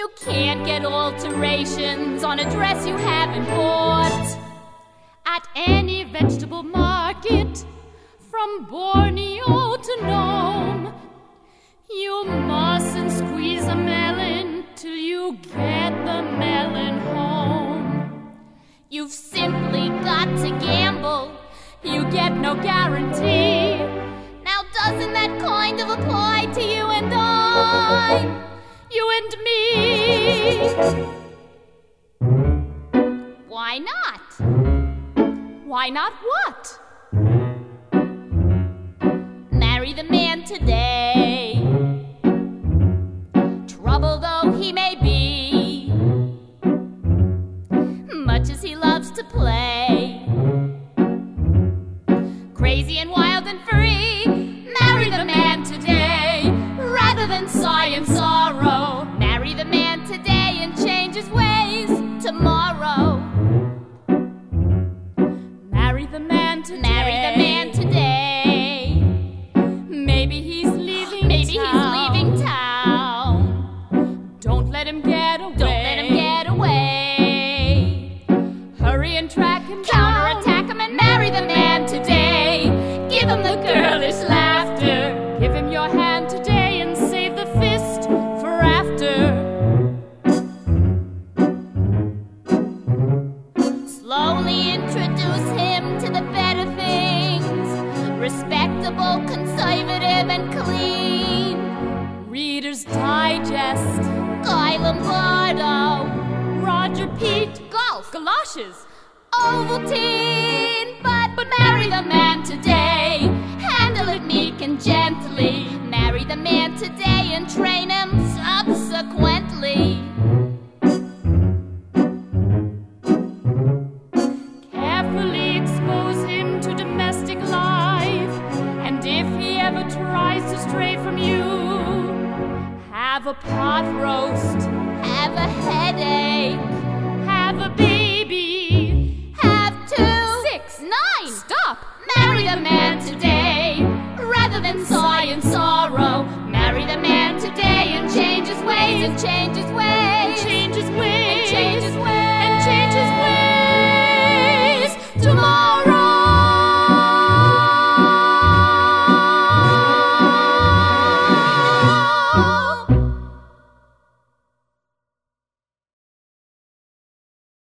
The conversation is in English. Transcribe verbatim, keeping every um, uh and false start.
You can't get alterations on a dress you haven't bought at any vegetable market from Borneo to Nome. You mustn't squeeze a melon till you get the melon home. You've simply got to gamble. You get no guarantee. Now doesn't that kind of apply to you and I? You and me? Why not? Why not what? Marry the man today, trouble though he may be, much as he loves to play, crazy and wild and free. Marry the man today, rather than sigh in sorrow. Marry the man today and change his ways tomorrow. Marry the man today. Marry the man today. Maybe he's leaving Maybe town. he's leaving town. Don't let him get away. Don't let him get away. Hurry and track him down. Counterattack him and marry the man today. Give him the girlish laughter. Give him your hand today and save the fist for after. Slowly introduce him to the better things. Respectable, conservative, and clean. Reader's Digest, Guy Lombardo, Roger Pete, golf, galoshes, Ovaltine. But, but marry the man today. Handle it meek and gently. Marry the man today and train him subsequently.